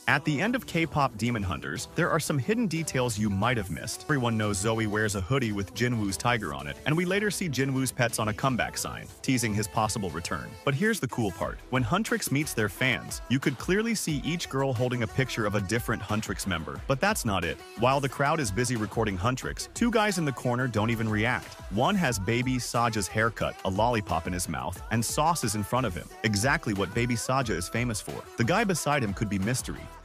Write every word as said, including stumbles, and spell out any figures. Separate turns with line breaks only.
At the end of K-pop Demon Hunters, there are some hidden details you might have missed. Everyone knows Zoe wears a hoodie with Jinwoo's tiger on it, and we later see Jinwoo's pets on a comeback sign, teasing his possible return. But here's the cool part. When Huntrix meets their fans, you could clearly see each girl holding a picture of a different Huntrix member. But that's not it. While the crowd is busy recording Huntrix, two guys in the corner don't even react. One has Baby Saja's haircut, a lollipop in his mouth, and sauce is in front of him. Exactly what Baby Saja is famous for. The guy beside him could be Mystery,